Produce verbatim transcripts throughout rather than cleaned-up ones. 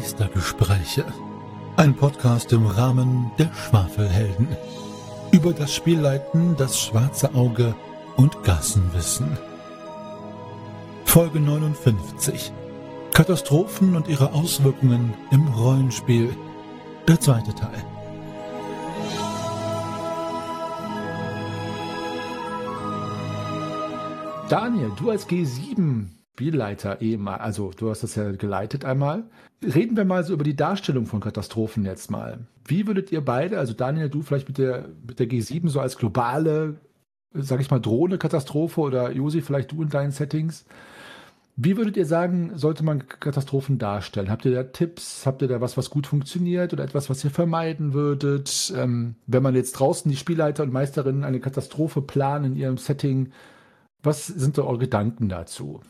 Geistergespräche. Ein Podcast im Rahmen der Schwafelhelden. Über das Spielleiten, das schwarze Auge und Gassenwissen. Folge neunundfünfzig. Katastrophen und ihre Auswirkungen im Rollenspiel. Der zweite Teil. Daniel, du als G sieben Spielleiter ehemal, also du hast das ja geleitet einmal. Reden wir mal so über die Darstellung von Katastrophen jetzt mal. Wie würdet ihr beide, also Daniel, du vielleicht mit der, mit der G sieben so als globale, sag ich mal, Drohne-Katastrophe oder Josi, vielleicht du in deinen Settings. Wie würdet ihr sagen, sollte man Katastrophen darstellen? Habt ihr da Tipps? Habt ihr da was, was gut funktioniert oder etwas, was ihr vermeiden würdet? Ähm, wenn man jetzt draußen die Spielleiter und Meisterinnen eine Katastrophe planen in ihrem Setting, was sind so eure Gedanken dazu?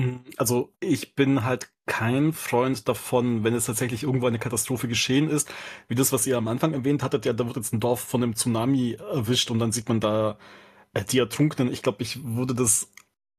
Also ich bin halt kein Freund davon, wenn es tatsächlich irgendwo eine Katastrophe geschehen ist, wie das, was ihr am Anfang erwähnt hattet, ja, da wird jetzt ein Dorf von einem Tsunami erwischt und dann sieht man da äh, die Ertrunkenen. Ich glaube, ich würde das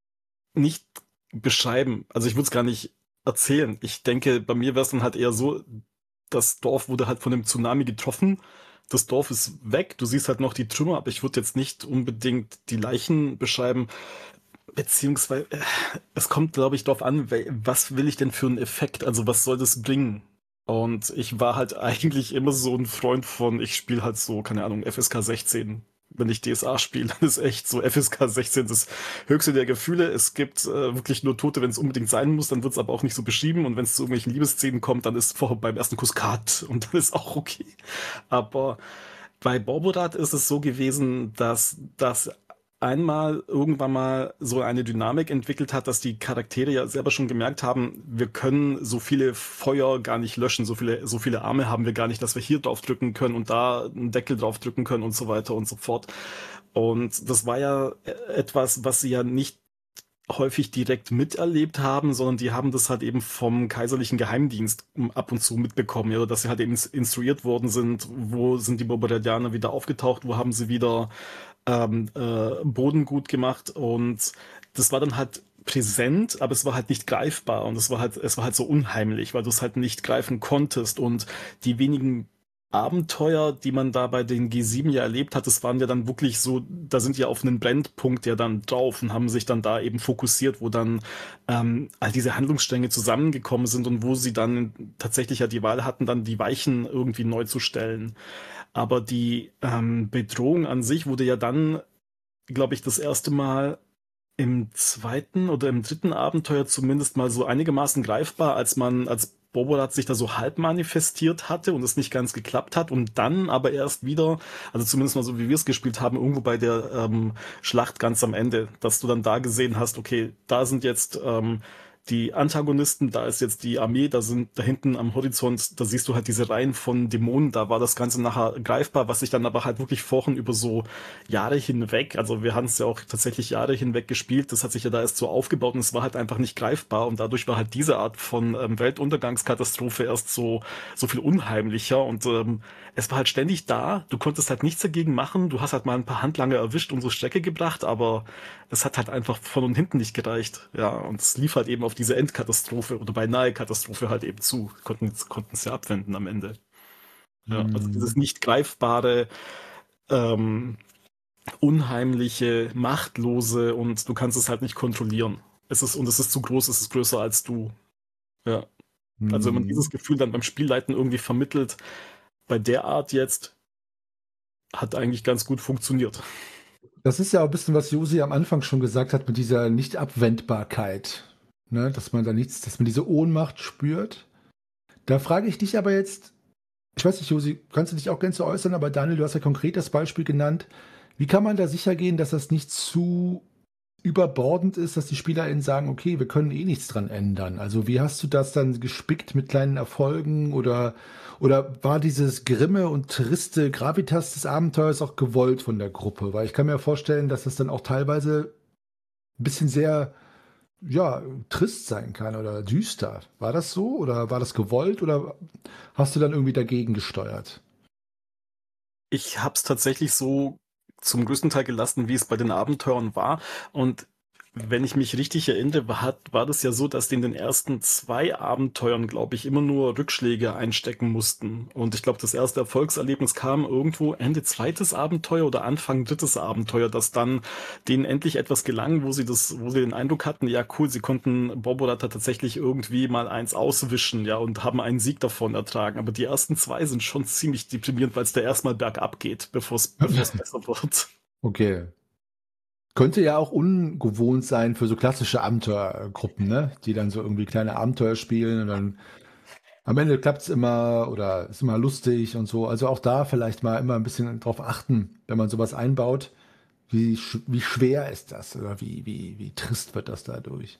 nicht beschreiben. Also ich würde es gar nicht erzählen. Ich denke, bei mir wäre es dann halt eher so, das Dorf wurde halt von einem Tsunami getroffen. Das Dorf ist weg. Du siehst halt noch die Trümmer, aber ich würde jetzt nicht unbedingt die Leichen beschreiben. Beziehungsweise, äh, es kommt, glaube ich, darauf an, wel- was will ich denn für einen Effekt? Also was soll das bringen? Und ich war halt eigentlich immer so ein Freund von, ich spiele halt so, keine Ahnung, F S K sechzehn. Wenn ich D S A spiele, dann ist echt so F S K sechzehn das höchste der Gefühle. Es gibt äh, wirklich nur Tote, wenn es unbedingt sein muss, dann wird es aber auch nicht so beschrieben. Und wenn es zu irgendwelchen Liebesszenen kommt, dann ist vor beim ersten Kuss Cut und dann ist auch okay. Aber bei Borborat ist es so gewesen, dass das einmal irgendwann mal so eine Dynamik entwickelt hat, dass die Charaktere ja selber schon gemerkt haben, wir können so viele Feuer gar nicht löschen, so viele, so viele Arme haben wir gar nicht, dass wir hier drauf drücken können und da einen Deckel drauf drücken können und so weiter und so fort. Und das war ja etwas, was sie ja nicht häufig direkt miterlebt haben, sondern die haben das halt eben vom kaiserlichen Geheimdienst ab und zu mitbekommen, ja, dass sie halt eben instruiert worden sind, wo sind die Bobadianer wieder aufgetaucht, wo haben sie wieder ähm, äh, Boden gut gemacht und das war dann halt präsent, aber es war halt nicht greifbar und es war halt, es war halt so unheimlich, weil du es halt nicht greifen konntest und die wenigen Abenteuer, die man da bei den G sieben ja erlebt hat, das waren ja dann wirklich so, da sind ja auf einen Brennpunkt ja dann drauf und haben sich dann da eben fokussiert, wo dann ähm, all diese Handlungsstränge zusammengekommen sind und wo sie dann tatsächlich ja die Wahl hatten, dann die Weichen irgendwie neu zu stellen. Aber die ähm, Bedrohung an sich wurde ja dann, glaube ich, das erste Mal im zweiten oder im dritten Abenteuer zumindest mal so einigermaßen greifbar, als man, als Bobolat sich da so halb manifestiert hatte und es nicht ganz geklappt hat und dann aber erst wieder, also zumindest mal so wie wir es gespielt haben, irgendwo bei der ähm, Schlacht ganz am Ende, dass du dann da gesehen hast, okay, da sind jetzt ähm, die Antagonisten, da ist jetzt die Armee, da sind da hinten am Horizont, da siehst du halt diese Reihen von Dämonen, da war das Ganze nachher greifbar, was sich dann aber halt wirklich vorhin über so Jahre hinweg, also wir haben es ja auch tatsächlich Jahre hinweg gespielt, das hat sich ja da erst so aufgebaut und es war halt einfach nicht greifbar und dadurch war halt diese Art von ähm, Weltuntergangskatastrophe erst so so viel unheimlicher und ähm, es war halt ständig da, du konntest halt nichts dagegen machen, du hast halt mal ein paar Handlanger erwischt und so Strecke gebracht, aber es hat halt einfach von und hinten nicht gereicht, ja, und es lief halt eben auf diese Endkatastrophe oder beinahe Katastrophe halt eben zu, konnten konnten es ja abwenden am Ende. Ja, also dieses nicht greifbare, ähm, unheimliche, machtlose und du kannst es halt nicht kontrollieren. Es ist und es ist zu groß, es ist größer als du. Ja, also wenn man dieses Gefühl dann beim Spielleiten irgendwie vermittelt, bei der Art jetzt, hat eigentlich ganz gut funktioniert. Das ist ja auch ein bisschen, was Josi am Anfang schon gesagt hat mit dieser Nicht-Abwendbarkeit. Ne? Dass man da nichts, dass man diese Ohnmacht spürt. Da frage ich dich aber jetzt, ich weiß nicht, Josi, kannst du dich auch gerne zu äußern, aber Daniel, du hast ja konkret das Beispiel genannt. Wie kann man da sicher gehen, dass das nicht zu überbordend ist, dass die SpielerInnen sagen, okay, wir können eh nichts dran ändern? Also wie hast du das dann gespickt mit kleinen Erfolgen oder, oder war dieses grimme und triste Gravitas des Abenteuers auch gewollt von der Gruppe? Weil ich kann mir vorstellen, dass das dann auch teilweise ein bisschen sehr, ja, trist sein kann oder düster. War das so oder war das gewollt oder hast du dann irgendwie dagegen gesteuert? Ich habe es tatsächlich so zum größten Teil gelassen, wie es bei den Abenteuern war. Und Wenn ich mich richtig erinnere, war, war das ja so, dass die in den ersten zwei Abenteuern, glaube ich, immer nur Rückschläge einstecken mussten. Und ich glaube, das erste Erfolgserlebnis kam irgendwo Ende zweites Abenteuer oder Anfang drittes Abenteuer, dass dann denen endlich etwas gelang, wo sie das, wo sie den Eindruck hatten, ja cool, sie konnten Boborata tatsächlich irgendwie mal eins auswischen, ja, und haben einen Sieg davon ertragen. Aber die ersten zwei sind schon ziemlich deprimierend, weil es da erstmal bergab geht, bevor es bevor es besser wird. Okay. Könnte ja auch ungewohnt sein für so klassische Abenteuergruppen, ne? Die dann so irgendwie kleine Abenteuer spielen und dann am Ende klappt es immer oder ist immer lustig und so. Also auch da vielleicht mal immer ein bisschen drauf achten, wenn man sowas einbaut. Wie, sch- wie schwer ist das oder wie, wie, wie trist wird das dadurch?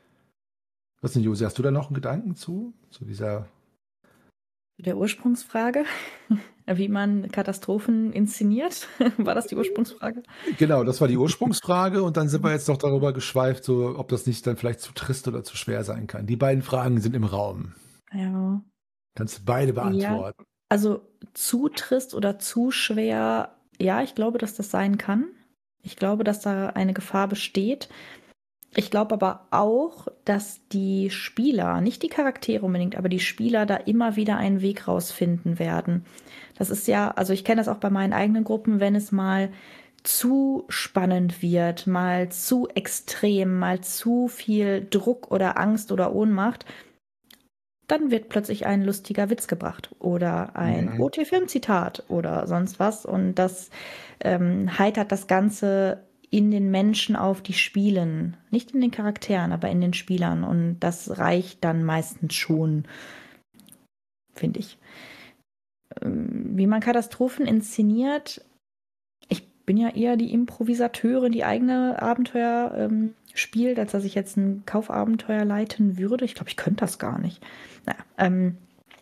Was denn, Josi, hast du da noch einen Gedanken zu? Zu dieser. Der Ursprungsfrage, wie man Katastrophen inszeniert, war das die Ursprungsfrage? Genau, das war die Ursprungsfrage und dann sind wir jetzt noch darüber geschweift, so, ob das nicht dann vielleicht zu trist oder zu schwer sein kann. Die beiden Fragen sind im Raum. Ja. Kannst du beide beantworten. Also zu trist oder zu schwer, ja, ich glaube, dass das sein kann. Ich glaube, dass da eine Gefahr besteht. Ich glaube aber auch, dass die Spieler, nicht die Charaktere unbedingt, aber die Spieler da immer wieder einen Weg rausfinden werden. Das ist ja, also ich kenne das auch bei meinen eigenen Gruppen, wenn es mal zu spannend wird, mal zu extrem, mal zu viel Druck oder Angst oder Ohnmacht, dann wird plötzlich ein lustiger Witz gebracht oder ein Mhm. O T-Film-Zitat oder sonst was. Und das ähm, heitert das Ganze in den Menschen auf, die spielen. Nicht in den Charakteren, aber in den Spielern. Und das reicht dann meistens schon, finde ich. Ähm, Wie man Katastrophen inszeniert, ich bin ja eher die Improvisateurin, die eigene Abenteuer ähm, spielt, als dass ich jetzt ein Kaufabenteuer leiten würde. Ich glaube, ich könnte das gar nicht. Naja, ähm,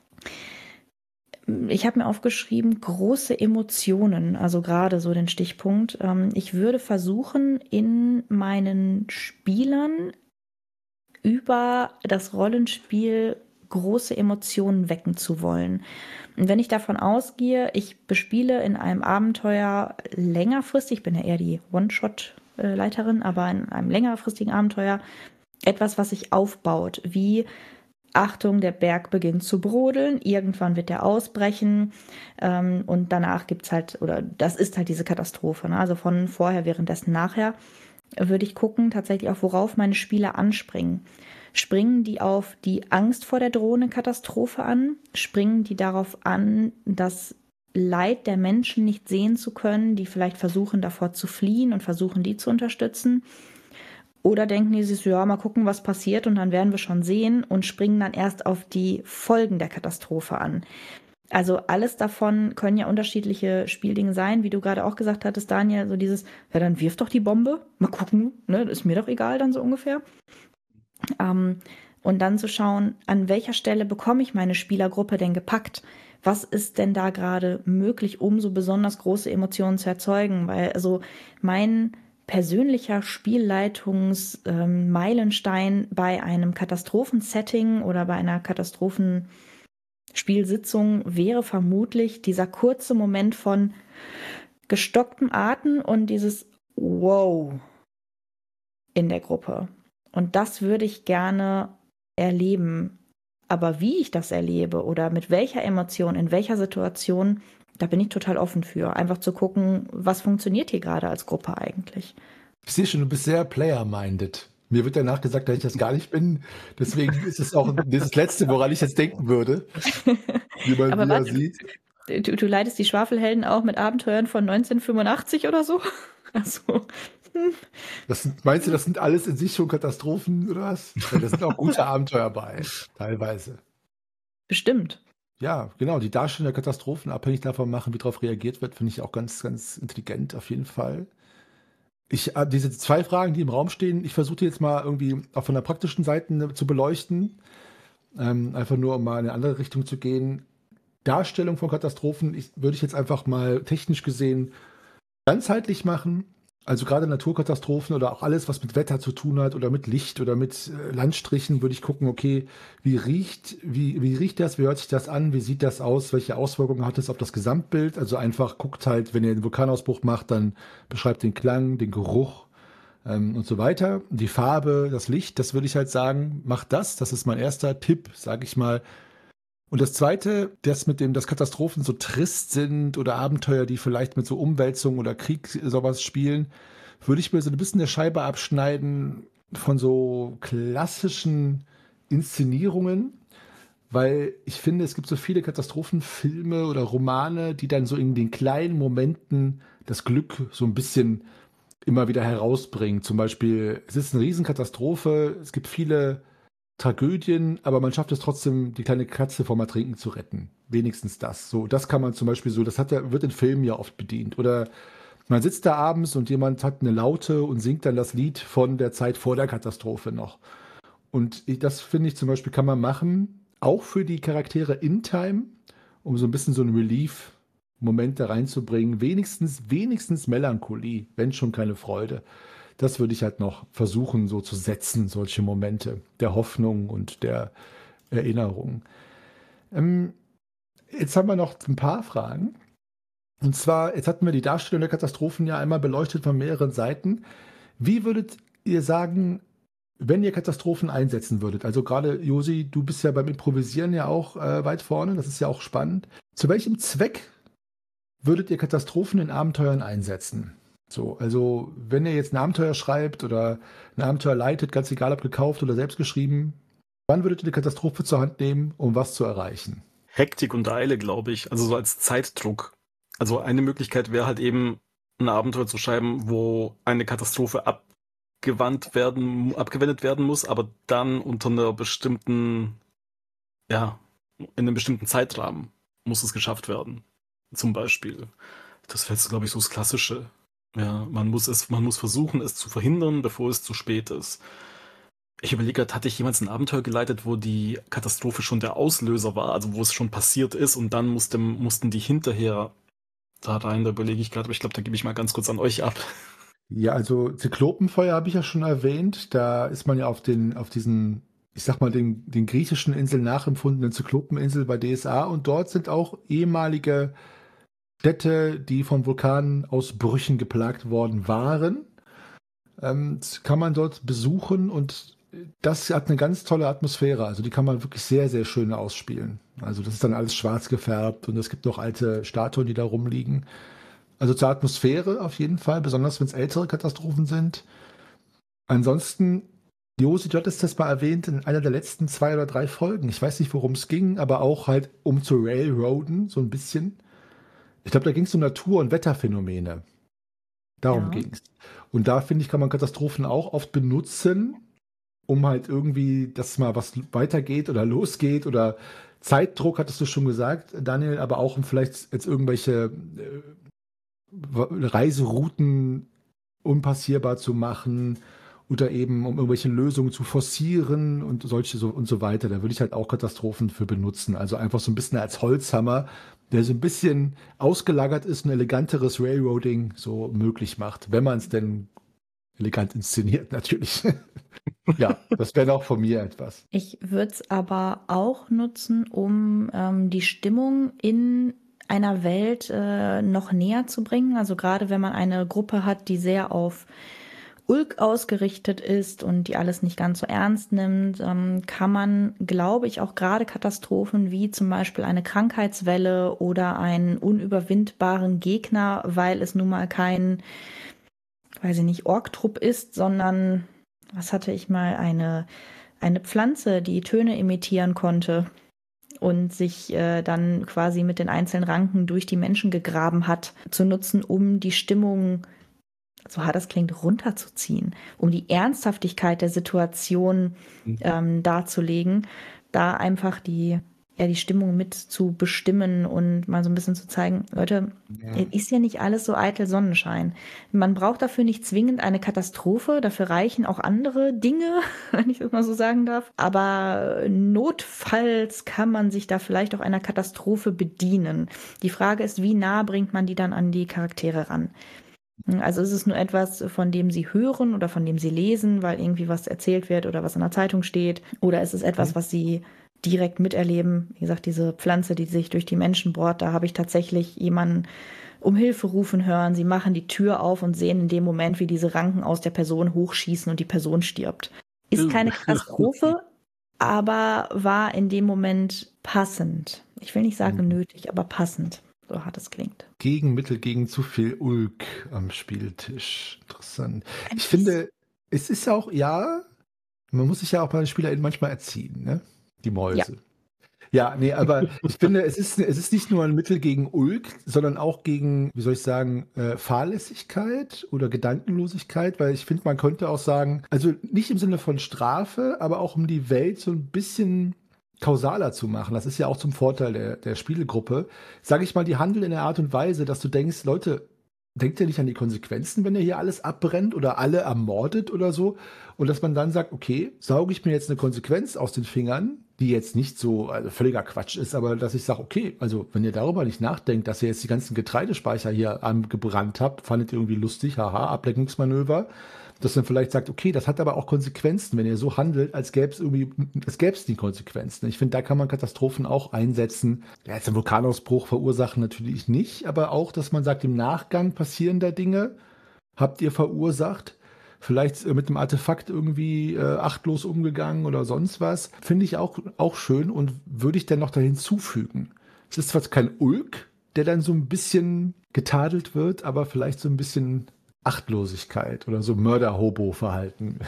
ich habe mir aufgeschrieben, große Emotionen, also gerade so den Stichpunkt. Ähm, ich würde versuchen, in meinen Spielern über das Rollenspiel große Emotionen wecken zu wollen. Und wenn ich davon ausgehe, ich bespiele in einem Abenteuer längerfristig, ich bin ja eher die One-Shot-Leiterin, aber in einem längerfristigen Abenteuer etwas, was sich aufbaut, wie Achtung, der Berg beginnt zu brodeln, irgendwann wird er ausbrechen ähm, und danach gibt es halt, oder das ist halt diese Katastrophe, ne? Also von vorher, währenddessen, nachher würde ich gucken, tatsächlich auch, worauf meine Spieler anspringen. Springen die auf die Angst vor der drohenden Katastrophe an? Springen die darauf an, das Leid der Menschen nicht sehen zu können, die vielleicht versuchen, davor zu fliehen und versuchen, die zu unterstützen? Oder denken die sich, ja, mal gucken, was passiert und dann werden wir schon sehen und springen dann erst auf die Folgen der Katastrophe an. Also alles davon können ja unterschiedliche Spieldinge sein, wie du gerade auch gesagt hattest, Daniel, so dieses, ja, dann wirf doch die Bombe, mal gucken, ne, ist mir doch egal dann so ungefähr. Ähm, und dann zu schauen, an welcher Stelle bekomme ich meine Spielergruppe denn gepackt? Was ist denn da gerade möglich, um so besonders große Emotionen zu erzeugen? Weil also mein persönlicher Spielleitungs-Meilenstein ähm, bei einem Katastrophensetting oder bei einer Katastrophenspielsitzung wäre vermutlich dieser kurze Moment von gestocktem Atem und dieses Wow in der Gruppe. Und das würde ich gerne erleben. Aber wie ich das erlebe oder mit welcher Emotion, in welcher Situation, da bin ich total offen für. Einfach zu gucken, was funktioniert hier gerade als Gruppe eigentlich. Ich sehe schon, du bist sehr player-minded. Mir wird danach gesagt, dass ich das gar nicht bin. Deswegen ist es auch das Letzte, woran ich jetzt denken würde. Wie man Aber wieder warte, sieht. du, du leitest die Schwafelhelden auch mit Abenteuern von neunzehnhundertfünfundachtzig oder so? Also, hm. Das sind, meinst du, das sind alles in sich schon Katastrophen oder was? Weil da sind auch gute Abenteuer bei, teilweise. Bestimmt. Ja, genau. Die Darstellung der Katastrophen, abhängig davon machen, wie darauf reagiert wird, finde ich auch ganz, ganz intelligent auf jeden Fall. Ich, äh, diese zwei Fragen, die im Raum stehen, ich versuche die jetzt mal irgendwie auch von der praktischen Seite ne, zu beleuchten. Ähm, einfach nur, um mal in eine andere Richtung zu gehen. Darstellung von Katastrophen ich, würde ich jetzt einfach mal technisch gesehen ganzheitlich machen. Also gerade Naturkatastrophen oder auch alles, was mit Wetter zu tun hat oder mit Licht oder mit äh, Landstrichen, würde ich gucken, okay, wie riecht, wie, wie riecht das, wie hört sich das an, wie sieht das aus, welche Auswirkungen hat es auf das Gesamtbild? Also einfach guckt halt, wenn ihr einen Vulkanausbruch macht, dann beschreibt den Klang, den Geruch, ähm, und so weiter. Die Farbe, das Licht, das würde ich halt sagen, macht das. Das ist mein erster Tipp, sage ich mal. Und das Zweite, das mit dem, dass Katastrophen so trist sind oder Abenteuer, die vielleicht mit so Umwälzung oder Krieg sowas spielen, würde ich mir so ein bisschen der Scheibe abschneiden von so klassischen Inszenierungen, weil ich finde, es gibt so viele Katastrophenfilme oder Romane, die dann so in den kleinen Momenten das Glück so ein bisschen immer wieder herausbringen. Zum Beispiel, es ist eine Riesenkatastrophe, es gibt viele Tragödien, aber man schafft es trotzdem, die kleine Katze vom Ertrinken zu retten. Wenigstens das. So, das kann man zum Beispiel so, das hat ja, wird in Filmen ja oft bedient. Oder man sitzt da abends und jemand hat eine Laute und singt dann das Lied von der Zeit vor der Katastrophe noch. Und ich, das finde ich zum Beispiel kann man machen, auch für die Charaktere in Time, um so ein bisschen so einen Relief-Moment da reinzubringen. Wenigstens, wenigstens Melancholie, wenn schon keine Freude. Das würde ich halt noch versuchen, so zu setzen, solche Momente der Hoffnung und der Erinnerung. Ähm, jetzt haben wir noch ein paar Fragen. Und zwar, jetzt hatten wir die Darstellung der Katastrophen ja einmal beleuchtet von mehreren Seiten. Wie würdet ihr sagen, wenn ihr Katastrophen einsetzen würdet? Also gerade, Josi, du bist ja beim Improvisieren ja auch äh, weit vorne, das ist ja auch spannend. Zu welchem Zweck würdet ihr Katastrophen in Abenteuern einsetzen? So, also wenn ihr jetzt ein Abenteuer schreibt oder ein Abenteuer leitet, ganz egal ob gekauft oder selbst geschrieben, wann würdet ihr die Katastrophe zur Hand nehmen, um was zu erreichen? Hektik und Eile, glaube ich. Also so als Zeitdruck. Also eine Möglichkeit wäre halt eben, ein Abenteuer zu schreiben, wo eine Katastrophe abgewandt werden, abgewendet werden muss, aber dann unter einer bestimmten, ja, in einem bestimmten Zeitrahmen muss es geschafft werden. Zum Beispiel. Das wäre jetzt, glaube ich, so das Klassische. Ja, man muss es, man muss versuchen, es zu verhindern, bevor es zu spät ist. Ich überlege gerade, hatte ich jemals ein Abenteuer geleitet, wo die Katastrophe schon der Auslöser war, also wo es schon passiert ist und dann musste, mussten die hinterher da rein, da überlege ich gerade, aber ich glaube, da gebe ich mal ganz kurz an euch ab. Ja, also Zyklopenfeuer habe ich ja schon erwähnt. Da ist man ja auf den, auf diesen, ich sag mal, den, den griechischen Inseln nachempfundenen Zyklopeninsel bei D S A und dort sind auch ehemalige Städte, die von Vulkanausbrüchen geplagt worden waren. Ähm, das kann man dort besuchen und das hat eine ganz tolle Atmosphäre. Also die kann man wirklich sehr, sehr schön ausspielen. Also das ist dann alles schwarz gefärbt und es gibt noch alte Statuen, die da rumliegen. Also zur Atmosphäre auf jeden Fall, besonders wenn es ältere Katastrophen sind. Ansonsten, Josi, du hattest das mal erwähnt in einer der letzten zwei oder drei Folgen. Ich weiß nicht, worum es ging, aber auch halt um zu railroaden, so ein bisschen. Ich glaube, da ging es um Natur- und Wetterphänomene. Darum Ja. ging es. Und da, finde ich, kann man Katastrophen auch oft benutzen, um halt irgendwie, dass mal was weitergeht oder losgeht oder Zeitdruck, hattest du schon gesagt, Daniel, aber auch um vielleicht jetzt irgendwelche äh, Reiserouten unpassierbar zu machen oder eben um irgendwelche Lösungen zu forcieren und solche so und so weiter. Da würde ich halt auch Katastrophen für benutzen. Also einfach so ein bisschen als Holzhammer, der so ein bisschen ausgelagert ist, ein eleganteres Railroading so möglich macht, wenn man es denn elegant inszeniert, natürlich. Ja, das wäre auch von mir etwas. Ich würde es aber auch nutzen, um ähm, die Stimmung in einer Welt äh, noch näher zu bringen. Also gerade wenn man eine Gruppe hat, die sehr auf Ulk ausgerichtet ist und die alles nicht ganz so ernst nimmt, ähm, kann man, glaube ich, auch gerade Katastrophen wie zum Beispiel eine Krankheitswelle oder einen unüberwindbaren Gegner, weil es nun mal kein, weiß ich nicht, Orktrupp ist, sondern, was hatte ich mal, eine, eine Pflanze, die Töne imitieren konnte und sich äh, dann quasi mit den einzelnen Ranken durch die Menschen gegraben hat, zu nutzen, um die Stimmung, so hart das klingt, runterzuziehen, um die Ernsthaftigkeit der Situation ähm, darzulegen, da einfach die, ja, die Stimmung mit zu bestimmen und mal so ein bisschen zu zeigen, Leute, Ja. ist ja nicht alles so eitel Sonnenschein. Man braucht dafür nicht zwingend eine Katastrophe, dafür reichen auch andere Dinge, wenn ich das mal so sagen darf. Aber notfalls kann man sich da vielleicht auch einer Katastrophe bedienen. Die Frage ist, wie nah bringt man die dann an die Charaktere ran? Also ist es nur etwas, von dem sie hören oder von dem sie lesen, weil irgendwie was erzählt wird oder was in der Zeitung steht? Oder ist es etwas, was sie direkt miterleben? Wie gesagt, diese Pflanze, die sich durch die Menschen bohrt, da habe ich tatsächlich jemanden um Hilfe rufen hören. Sie machen die Tür auf und sehen in dem Moment, wie diese Ranken aus der Person hochschießen und die Person stirbt. Ist keine Katastrophe, aber war in dem Moment passend. Ich will nicht sagen nötig, aber passend, so hart es klingt. Gegenmittel gegen zu viel Ulk am Spieltisch. Interessant. Ich finde, es ist auch, ja, man muss sich ja auch bei den SpielerInnen manchmal erziehen, ne? Die Mäuse. Ja. Ja, nee, aber ich finde, es ist, es ist nicht nur ein Mittel gegen Ulk, sondern auch gegen, wie soll ich sagen, äh, Fahrlässigkeit oder Gedankenlosigkeit, weil ich finde, man könnte auch sagen, also nicht im Sinne von Strafe, aber auch um die Welt so ein bisschen kausaler zu machen. Das ist ja auch zum Vorteil der, der Spielegruppe. Sage ich mal, die handeln in der Art und Weise, dass du denkst, Leute, denkt ihr nicht an die Konsequenzen, wenn ihr hier alles abbrennt oder alle ermordet oder so? Und dass man dann sagt, okay, sauge ich mir jetzt eine Konsequenz aus den Fingern, die jetzt nicht so also völliger Quatsch ist, aber dass ich sage, okay, also wenn ihr darüber nicht nachdenkt, dass ihr jetzt die ganzen Getreidespeicher hier angebrannt habt, fandet ihr irgendwie lustig, haha, Ablenkungsmanöver, dass man vielleicht sagt, okay, das hat aber auch Konsequenzen, wenn ihr so handelt, als gäbe es irgendwie, es gäbe es die Konsequenzen. Ich finde, da kann man Katastrophen auch einsetzen. Ja, jetzt ein Vulkanausbruch verursachen natürlich nicht, aber auch, dass man sagt, im Nachgang passieren da Dinge, habt ihr verursacht, vielleicht äh, mit dem Artefakt irgendwie äh, achtlos umgegangen oder sonst was, finde ich auch, auch schön und würde ich dann noch da hinzufügen. Es ist zwar kein Ulk, der dann so ein bisschen getadelt wird, aber vielleicht so ein bisschen Achtlosigkeit oder so Mörder-Hobo-Verhalten.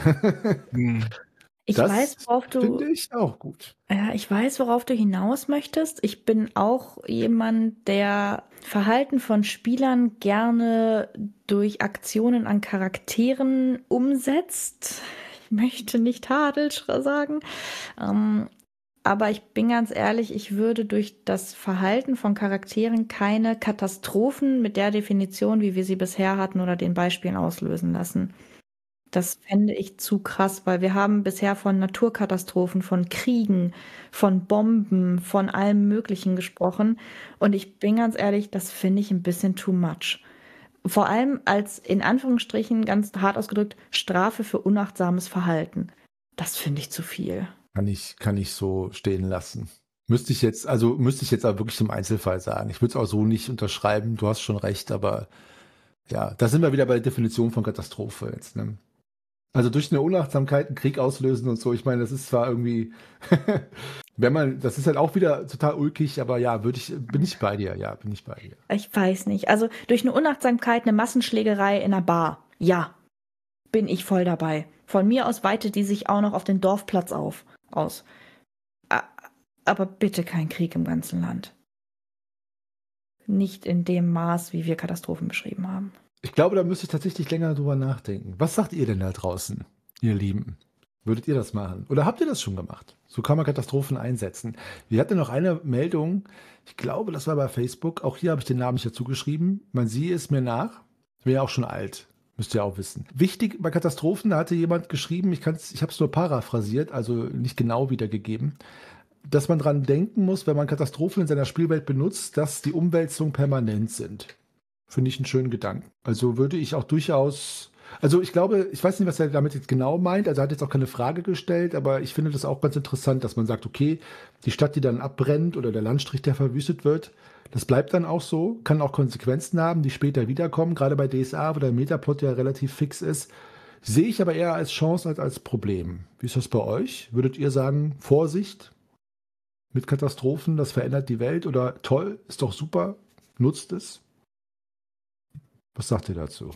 Ich Das weiß, worauf du, finde ich auch gut. ja, ich weiß, worauf du hinaus möchtest. Ich bin auch jemand, der Verhalten von Spielern gerne durch Aktionen an Charakteren umsetzt. Ich möchte nicht Tadel sagen. Ähm, aber ich bin ganz ehrlich, ich würde durch das Verhalten von Charakteren keine Katastrophen mit der Definition, wie wir sie bisher hatten oder den Beispielen auslösen lassen. Das fände ich zu krass, weil wir haben bisher von Naturkatastrophen, von Kriegen, von Bomben, von allem Möglichen gesprochen. Und ich bin ganz ehrlich, das finde ich ein bisschen too much. Vor allem als, in Anführungsstrichen, ganz hart ausgedrückt, Strafe für unachtsames Verhalten. Das finde ich zu viel. Kann ich, kann ich so stehen lassen. Müsste ich jetzt, also müsste ich jetzt aber wirklich im Einzelfall sagen. Ich würde es auch so nicht unterschreiben, du hast schon recht, aber ja, da sind wir wieder bei der Definition von Katastrophe jetzt, ne? Also durch eine Unachtsamkeit einen Krieg auslösen und so, ich meine, das ist zwar irgendwie, wenn man, das ist halt auch wieder total ulkig, aber ja, würde ich, bin ich bei dir, ja, bin ich bei dir. Ich weiß nicht. Also durch eine Unachtsamkeit, eine Massenschlägerei in einer Bar. Ja, bin ich voll dabei. Von mir aus weitet die sich auch noch auf den Dorfplatz auf, aus. Aber bitte kein Krieg im ganzen Land. Nicht in dem Maß, wie wir Katastrophen beschrieben haben. Ich glaube, da müsste ich tatsächlich länger drüber nachdenken. Was sagt ihr denn da draußen, ihr Lieben? Würdet ihr das machen? Oder habt ihr das schon gemacht? So kann man Katastrophen einsetzen. Wir hatten noch eine Meldung, ich glaube, das war bei Facebook. Auch hier habe ich den Namen nicht dazu geschrieben. Man siehe es mir nach. Ich bin ja auch schon alt. Müsst ihr auch wissen. Wichtig bei Katastrophen, da hatte jemand geschrieben, ich, kann's, ich habe es nur paraphrasiert, also nicht genau wiedergegeben, dass man dran denken muss, wenn man Katastrophen in seiner Spielwelt benutzt, dass die Umwälzungen permanent sind. Finde ich einen schönen Gedanken. Also würde ich auch durchaus, also ich glaube, ich weiß nicht, was er damit jetzt genau meint, also er hat jetzt auch keine Frage gestellt, aber ich finde das auch ganz interessant, dass man sagt, okay, die Stadt, die dann abbrennt oder der Landstrich, der verwüstet wird, das bleibt dann auch so, kann auch Konsequenzen haben, die später wiederkommen, gerade bei D S A, wo der Metaplot ja relativ fix ist, sehe ich aber eher als Chance als als Problem. Wie ist das bei euch? Würdet ihr sagen, Vorsicht mit Katastrophen, das verändert die Welt oder toll, ist doch super, nutzt es? Was sagt ihr dazu?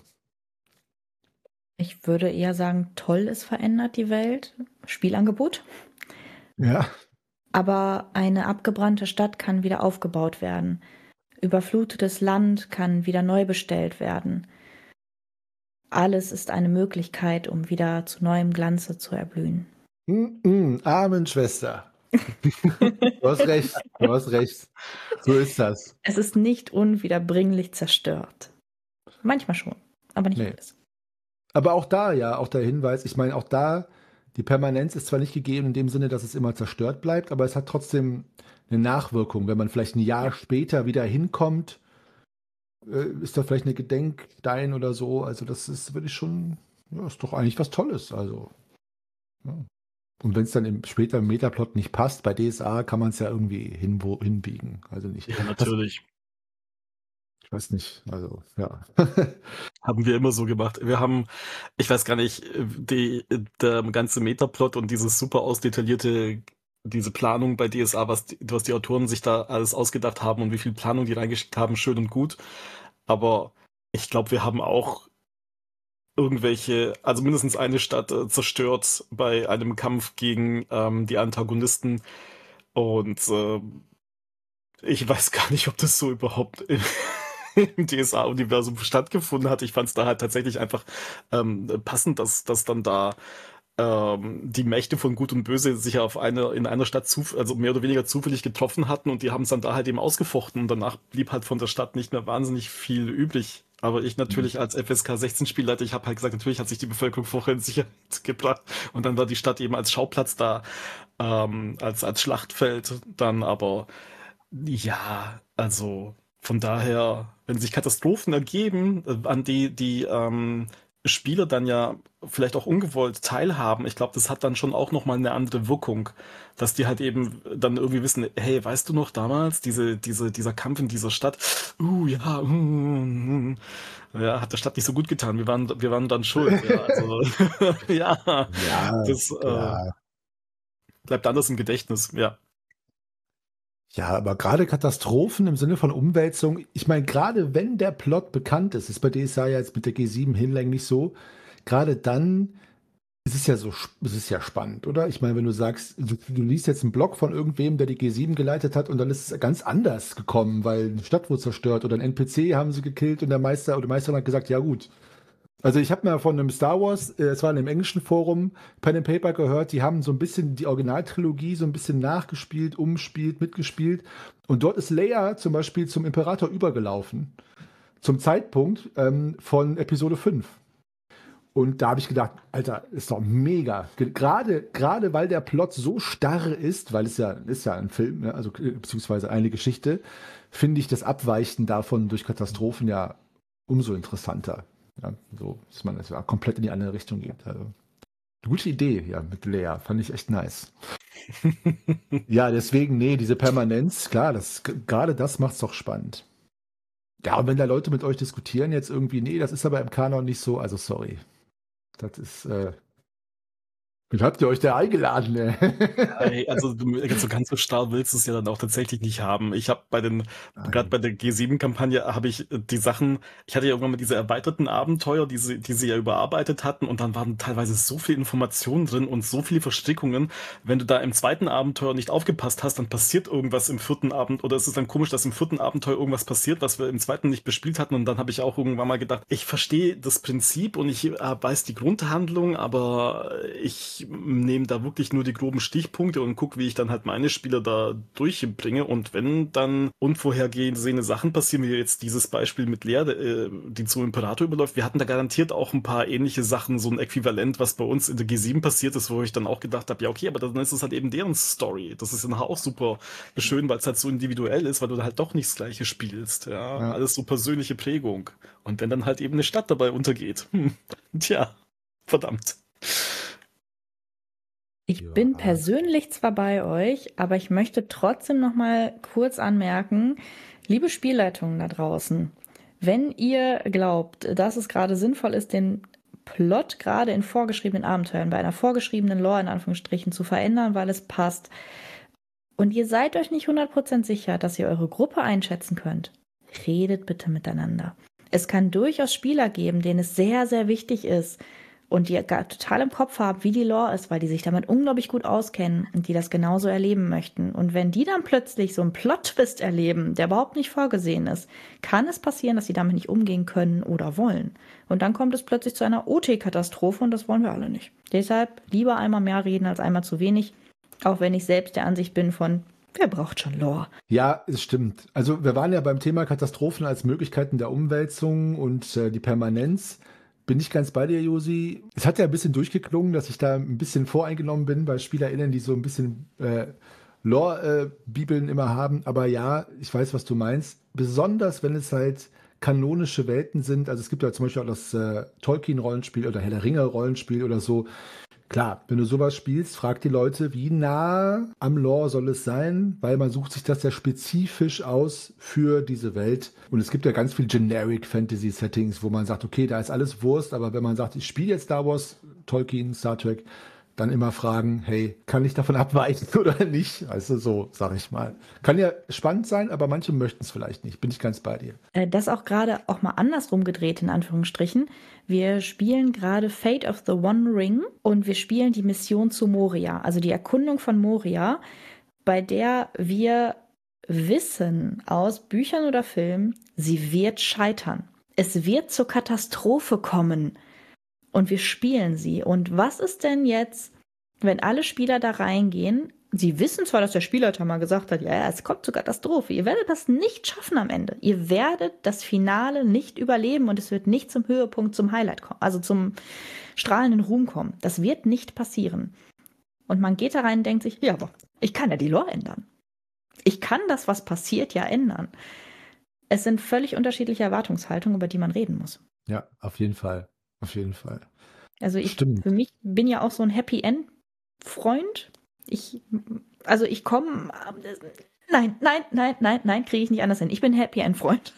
Ich würde eher sagen, toll, es verändert die Welt. Spielangebot. Ja. Aber eine abgebrannte Stadt kann wieder aufgebaut werden. Überflutetes Land kann wieder neu bestellt werden. Alles ist eine Möglichkeit, um wieder zu neuem Glanze zu erblühen. Mm -mm, Amen, Schwester. Du hast recht, du hast recht. So ist das. Es ist nicht unwiederbringlich zerstört. Manchmal schon, aber nicht Nee. alles. Aber auch da, ja, auch der Hinweis, ich meine, auch da, die Permanenz ist zwar nicht gegeben in dem Sinne, dass es immer zerstört bleibt, aber es hat trotzdem eine Nachwirkung. Wenn man vielleicht ein Jahr später wieder hinkommt, äh, ist da vielleicht eine Gedenkstein oder so. Also das ist, würde ich schon, ja, ist doch eigentlich was Tolles. Also, ja. Und wenn es dann im, später im Metaplot nicht passt, bei D S A kann man es ja irgendwie hin, hinbiegen. Also nicht. Ja, natürlich. weiß nicht, also, ja. Haben wir immer so gemacht. Wir haben, ich weiß gar nicht, die, der ganze Metaplot und dieses super ausdetaillierte, diese Planung bei D S A, was die, was die Autoren sich da alles ausgedacht haben und wie viel Planung die reingeschickt haben, schön und gut. Aber ich glaube, wir haben auch irgendwelche, also mindestens eine Stadt äh, zerstört bei einem Kampf gegen ähm, die Antagonisten. Und äh, ich weiß gar nicht, ob das so überhaupt im, im D S A-Universum stattgefunden hat. Ich fand es da halt tatsächlich einfach ähm, passend, dass, dass dann da ähm, die Mächte von Gut und Böse sich auf eine, in einer Stadt zuf also mehr oder weniger zufällig getroffen hatten und die haben es dann da halt eben ausgefochten und danach blieb halt von der Stadt nicht mehr wahnsinnig viel übrig. Aber ich natürlich als F S K sechzehn Spielleiter, ich habe halt gesagt, natürlich hat sich die Bevölkerung vorher in Sicherheit gebracht und dann war die Stadt eben als Schauplatz da, ähm, als, als Schlachtfeld dann, aber ja, also von daher, wenn sich Katastrophen ergeben, äh, an die die ähm, Spieler dann ja vielleicht auch ungewollt teilhaben, ich glaube, das hat dann schon auch nochmal eine andere Wirkung, dass die halt eben dann irgendwie wissen, hey, weißt du noch damals, diese, diese, dieser Kampf in dieser Stadt, uh, ja, mm, mm, ja, hat der Stadt nicht so gut getan, wir waren, wir waren dann schuld, ja, also, ja, Ja, das äh, ja. bleibt anders im Gedächtnis, ja. Ja, aber gerade Katastrophen im Sinne von Umwälzung, ich meine, gerade wenn der Plot bekannt ist, ist bei D S A ja jetzt mit der G sieben hinlänglich so, gerade dann ist es ja so, sp- es ist ja spannend, oder? Ich meine, wenn du sagst, du, du liest jetzt einen Blog von irgendwem, der die G sieben geleitet hat und dann ist es ganz anders gekommen, weil eine Stadt wurde zerstört oder ein N P C haben sie gekillt und der Meister oder die Meisterin hat gesagt, ja gut. Also ich habe mal von einem Star Wars, äh, es war in einem englischen Forum, Pen and Paper gehört, die haben so ein bisschen die Originaltrilogie so ein bisschen nachgespielt, umspielt, mitgespielt. Und dort ist Leia zum Beispiel zum Imperator übergelaufen. Zum Zeitpunkt ähm, von Episode fünf. Und da habe ich gedacht, Alter, ist doch mega. Ge- Gerade, gerade weil der Plot so starr ist, weil es ja, ist ja ein Film, ne? Also äh, beziehungsweise eine Geschichte, finde ich das Abweichen davon durch Katastrophen ja umso interessanter. Ja, so, dass man es ja komplett in die andere Richtung geht. Also, eine gute Idee, ja, mit Lea. Fand ich echt nice. Ja, deswegen, nee, diese Permanenz, klar, das, gerade das macht's doch spannend. Ja, und wenn da Leute mit euch diskutieren, jetzt irgendwie, nee, das ist aber im Kanon nicht so, also sorry. Das ist, äh, wie habt ihr euch da eingeladen, ey? Ey, also du, so ganz so starr willst du es ja dann auch tatsächlich nicht haben. Ich habe bei den, gerade Nein. bei der G sieben-Kampagne habe ich äh, die Sachen, ich hatte ja irgendwann mal diese erweiterten Abenteuer, die sie, die sie ja überarbeitet hatten und dann waren teilweise so viel Informationen drin und so viele Verstrickungen. Wenn du da im zweiten Abenteuer nicht aufgepasst hast, dann passiert irgendwas im vierten Abend oder es ist dann komisch, dass im vierten Abenteuer irgendwas passiert, was wir im zweiten nicht bespielt hatten und dann habe ich auch irgendwann mal gedacht, ich verstehe das Prinzip und ich äh, weiß die Grundhandlung, aber ich nehme da wirklich nur die groben Stichpunkte und gucke, wie ich dann halt meine Spieler da durchbringe. Und wenn dann unvorhergesehene Sachen passieren, wie jetzt dieses Beispiel mit Lea, äh, die zum Imperator überläuft, wir hatten da garantiert auch ein paar ähnliche Sachen, so ein Äquivalent, was bei uns in der G sieben passiert ist, wo ich dann auch gedacht habe, ja okay, aber dann ist es halt eben deren Story. Das ist dann auch super schön, weil es halt so individuell ist, weil du da halt doch nicht das Gleiche spielst. Ja, Ja. alles so persönliche Prägung. Und wenn dann halt eben eine Stadt dabei untergeht, hm, tja, verdammt. Ich Ja. bin persönlich zwar bei euch, aber ich möchte trotzdem noch mal kurz anmerken, liebe Spielleitungen da draußen, wenn ihr glaubt, dass es gerade sinnvoll ist, den Plot gerade in vorgeschriebenen Abenteuern, bei einer vorgeschriebenen Lore in Anführungsstrichen zu verändern, weil es passt, und ihr seid euch nicht hundert Prozent sicher, dass ihr eure Gruppe einschätzen könnt, redet bitte miteinander. Es kann durchaus Spieler geben, denen es sehr, sehr wichtig ist, und die gar total im Kopf haben, wie die Lore ist, weil die sich damit unglaublich gut auskennen und die das genauso erleben möchten. Und wenn die dann plötzlich so einen Plot-Twist erleben, der überhaupt nicht vorgesehen ist, kann es passieren, dass sie damit nicht umgehen können oder wollen. Und dann kommt es plötzlich zu einer O T-Katastrophe und das wollen wir alle nicht. Deshalb lieber einmal mehr reden als einmal zu wenig, auch wenn ich selbst der Ansicht bin von, wer braucht schon Lore? Ja, es stimmt. Also wir waren ja beim Thema Katastrophen als Möglichkeiten der Umwälzung und äh, die Permanenz. Bin ich ganz bei dir, Josi. Es hat ja ein bisschen durchgeklungen, dass ich da ein bisschen voreingenommen bin bei SpielerInnen, die so ein bisschen äh, Lore-Bibeln immer haben. Aber ja, ich weiß, was du meinst. Besonders, wenn es halt kanonische Welten sind. Also es gibt ja zum Beispiel auch das äh, Tolkien-Rollenspiel oder Herr der Ringe-Rollenspiel oder so. Klar, wenn du sowas spielst, frag die Leute, wie nah am Lore soll es sein, weil man sucht sich das ja spezifisch aus für diese Welt. Und es gibt ja ganz viel Generic Fantasy Settings, wo man sagt, okay, da ist alles Wurst, aber wenn man sagt, ich spiele jetzt Star Wars, Tolkien, Star Trek, dann immer fragen, hey, kann ich davon abweichen oder nicht? Also so, sag ich mal. Kann ja spannend sein, aber manche möchten es vielleicht nicht. Bin ich ganz bei dir. Äh, Das auch gerade auch mal andersrum gedreht, in Anführungsstrichen. Wir spielen gerade Fate of the One Ring und wir spielen die Mission zu Moria, also die Erkundung von Moria, bei der wir wissen aus Büchern oder Filmen, sie wird scheitern. Es wird zur Katastrophe kommen. Und wir spielen sie. Und was ist denn jetzt, wenn alle Spieler da reingehen? Sie wissen zwar, dass der Spielleiter mal gesagt hat, ja, ja, es kommt zur Katastrophe. Ihr werdet das nicht schaffen am Ende. Ihr werdet das Finale nicht überleben und es wird nicht zum Höhepunkt, zum Highlight kommen, also zum strahlenden Ruhm kommen. Das wird nicht passieren. Und man geht da rein und denkt sich, ja, aber ich kann ja die Lore ändern. Ich kann das, was passiert, ja ändern. Es sind völlig unterschiedliche Erwartungshaltungen, über die man reden muss. Ja, auf jeden Fall. Auf jeden Fall. Also ich Stimmt. für mich bin ja auch so ein Happy End Freund. Ich also ich komme nein, nein, nein, nein, nein, kriege ich nicht anders hin. Ich bin Happy End Freund.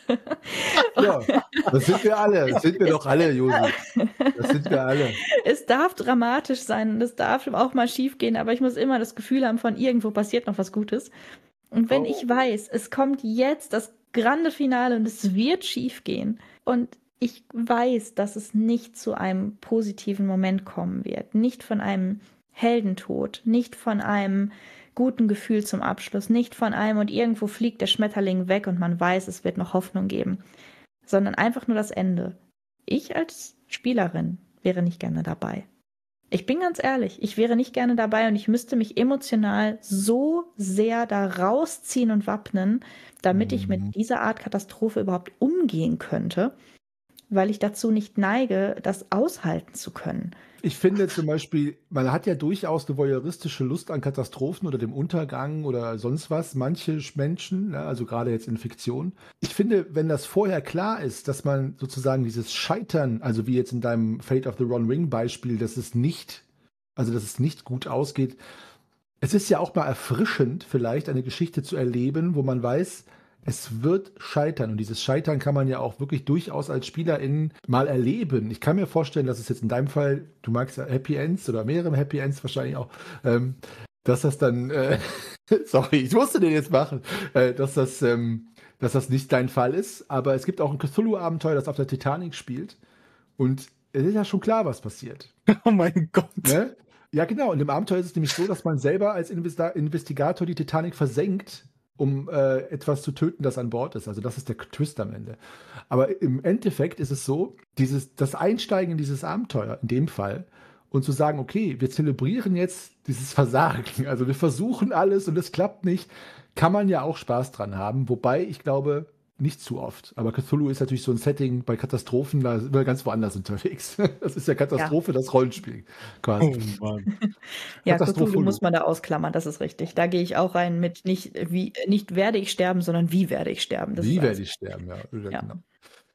Ja, das sind wir alle. Das sind wir doch alle, Josi. Das sind wir alle. Es darf dramatisch sein, es darf auch mal schief gehen, aber ich muss immer das Gefühl haben, von irgendwo passiert noch was Gutes. Und wenn Oh. ich weiß, es kommt jetzt das grande Finale und es wird schief gehen und ich weiß, dass es nicht zu einem positiven Moment kommen wird. Nicht von einem Heldentod, nicht von einem guten Gefühl zum Abschluss, nicht von einem und irgendwo fliegt der Schmetterling weg und man weiß, es wird noch Hoffnung geben, sondern einfach nur das Ende. Ich als Spielerin wäre nicht gerne dabei. Ich bin ganz ehrlich, ich wäre nicht gerne dabei und ich müsste mich emotional so sehr da rausziehen und wappnen, damit ich Mhm. mit dieser Art Katastrophe überhaupt umgehen könnte, weil ich dazu nicht neige, das aushalten zu können. Ich finde zum Beispiel, man hat ja durchaus eine voyeuristische Lust an Katastrophen oder dem Untergang oder sonst was. Manche Menschen, ne, also gerade jetzt in Fiktion. Ich finde, wenn das vorher klar ist, dass man sozusagen dieses Scheitern, also wie jetzt in deinem Fate of the One Ring Beispiel, dass es nicht, also dass es nicht gut ausgeht. Es ist ja auch mal erfrischend, vielleicht eine Geschichte zu erleben, wo man weiß, es wird scheitern. Und dieses Scheitern kann man ja auch wirklich durchaus als SpielerInnen mal erleben. Ich kann mir vorstellen, dass es jetzt in deinem Fall, du magst ja Happy Ends oder mehrere Happy Ends wahrscheinlich auch, ähm, dass das dann, äh, sorry, ich musste den jetzt machen, äh, dass das, ähm, dass das nicht dein Fall ist. Aber es gibt auch ein Cthulhu-Abenteuer, das auf der Titanic spielt. Und es ist ja schon klar, was passiert. Oh mein Gott. Ne? Ja, genau. Und im Abenteuer ist es nämlich so, dass man selber als Investa- Investigator die Titanic versenkt, um äh, etwas zu töten, das an Bord ist. Also das ist der Twist am Ende. Aber im Endeffekt ist es so, dieses, das Einsteigen in dieses Abenteuer, in dem Fall, und zu sagen, okay, wir zelebrieren jetzt dieses Versagen. Also wir versuchen alles und es klappt nicht, kann man ja auch Spaß dran haben. Wobei, ich glaube, nicht zu oft. Aber Cthulhu ist natürlich so ein Setting bei Katastrophen, da sind wir ganz woanders unterwegs. Das ist ja Katastrophe, das Rollenspiel quasi. Oh Mann. Ja, Katastrophe. Cthulhu muss man da ausklammern, das ist richtig. Da gehe ich auch rein mit nicht, wie, nicht werde ich sterben, sondern wie werde ich sterben. Das Wie ist werde alles- ich sterben, ja. Ja, Ja. genau.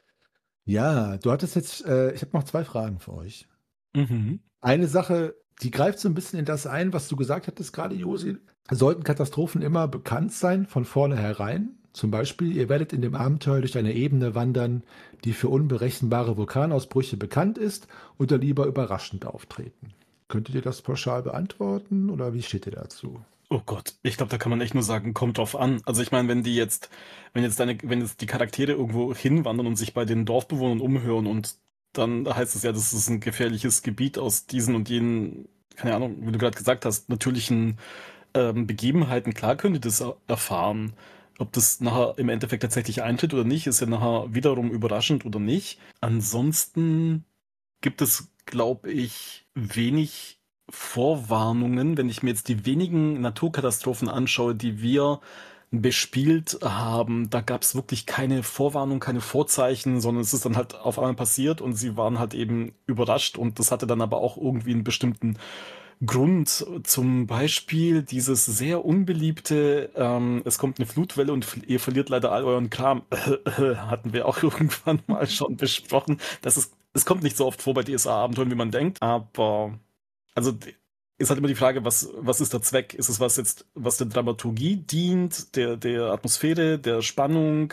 Ja, du hattest jetzt, äh, ich habe noch zwei Fragen für euch. Mhm. Eine Sache, die greift so ein bisschen in das ein, was du gesagt hattest gerade, Josi. Sollten Katastrophen immer bekannt sein, von vornherein? Zum Beispiel, ihr werdet in dem Abenteuer durch eine Ebene wandern, die für unberechenbare Vulkanausbrüche bekannt ist oder lieber überraschend auftreten. Könntet ihr das pauschal beantworten oder wie steht ihr dazu? Oh Gott, ich glaube, da kann man echt nur sagen, kommt drauf an. Also ich meine, wenn die jetzt, wenn jetzt deine, wenn jetzt die Charaktere irgendwo hinwandern und sich bei den Dorfbewohnern umhören und dann heißt es ja, das ist ein gefährliches Gebiet aus diesen und jenen, keine Ahnung, wie du gerade gesagt hast, natürlichen ähm, Begebenheiten, klar könnt ihr das er- erfahren. Ob das nachher im Endeffekt tatsächlich eintritt oder nicht, ist ja nachher wiederum überraschend oder nicht. Ansonsten gibt es, glaube ich, wenig Vorwarnungen, wenn ich mir jetzt die wenigen Naturkatastrophen anschaue, die wir bespielt haben, da gab es wirklich keine Vorwarnung, keine Vorzeichen, sondern es ist dann halt auf einmal passiert und sie waren halt eben überrascht und das hatte dann aber auch irgendwie einen bestimmten Grund. Zum Beispiel dieses sehr unbeliebte, ähm, es kommt eine Flutwelle und f- ihr verliert leider all euren Kram, hatten wir auch irgendwann mal schon besprochen. Das ist, es kommt nicht so oft vor bei D S A-Abenteuern, wie man denkt, aber also ist halt immer die Frage, was, was ist der Zweck? Ist es was jetzt, was der Dramaturgie dient, der, der Atmosphäre, der Spannung?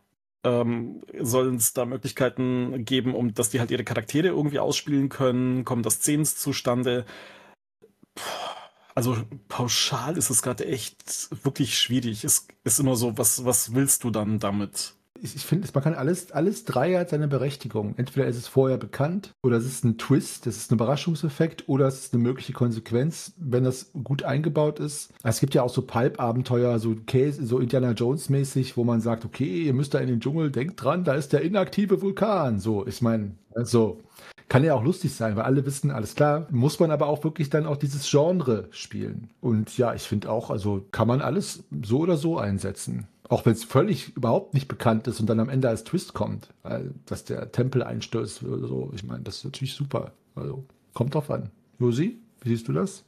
Ähm, sollen es da Möglichkeiten geben, um dass die halt ihre Charaktere irgendwie ausspielen können? Kommen da Szenen zustande? Puh, also pauschal ist es gerade echt wirklich schwierig. Es ist immer so, was, was willst du dann damit? Ich, ich finde, man kann alles, alles drei hat seine Berechtigung. Entweder ist es vorher bekannt oder es ist ein Twist, das ist ein Überraschungseffekt oder es ist eine mögliche Konsequenz, wenn das gut eingebaut ist. Es gibt ja auch so Pulp-Abenteuer, so Case, so Indiana Jones-mäßig, wo man sagt, okay, ihr müsst da in den Dschungel, denkt dran, da ist der inaktive Vulkan. So, ich meine, so. Kann ja auch lustig sein, weil alle wissen, alles klar, muss man aber auch wirklich dann auch dieses Genre spielen. Und ja, ich finde auch, also kann man alles so oder so einsetzen. Auch wenn es völlig überhaupt nicht bekannt ist und dann am Ende als Twist kommt, weil, dass der Tempel einstürzt oder so. Ich meine, das ist natürlich super. Also kommt drauf an. Josi, wie siehst du das?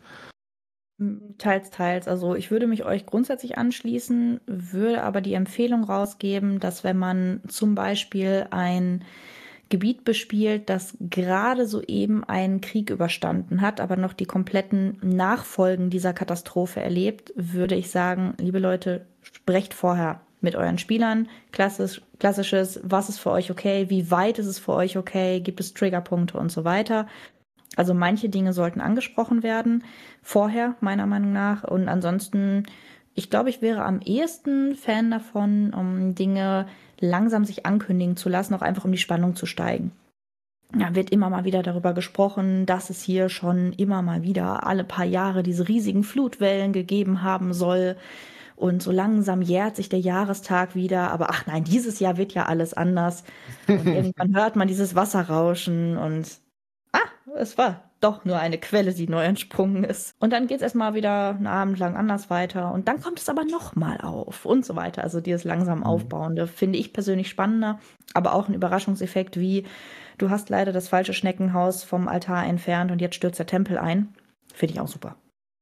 Teils, teils. Also ich würde mich euch grundsätzlich anschließen, würde aber die Empfehlung rausgeben, dass wenn man zum Beispiel ein Gebiet bespielt, das gerade soeben einen Krieg überstanden hat, aber noch die kompletten Nachfolgen dieser Katastrophe erlebt, würde ich sagen, liebe Leute, sprecht vorher mit euren Spielern. Klassisch, klassisches, was ist für euch okay, wie weit ist es für euch okay, gibt es Triggerpunkte und so weiter. Also manche Dinge sollten angesprochen werden, vorher meiner Meinung nach. Und ansonsten, ich glaube, ich wäre am ehesten Fan davon, um Dinge langsam sich ankündigen zu lassen, auch einfach um die Spannung zu steigen. Da wird immer mal wieder darüber gesprochen, dass es hier schon immer mal wieder alle paar Jahre diese riesigen Flutwellen gegeben haben soll. Und so langsam jährt sich der Jahrestag wieder. Aber ach nein, dieses Jahr wird ja alles anders. Und irgendwann hört man dieses Wasserrauschen und ah, es war doch nur eine Quelle, die neu entsprungen ist. Und dann geht es erstmal wieder einen Abend lang anders weiter. Und dann kommt es aber nochmal auf und so weiter. Also dieses langsam Aufbauende finde ich persönlich spannender. Aber auch ein Überraschungseffekt wie, du hast leider das falsche Schneckenhaus vom Altar entfernt und jetzt stürzt der Tempel ein. Finde ich auch super.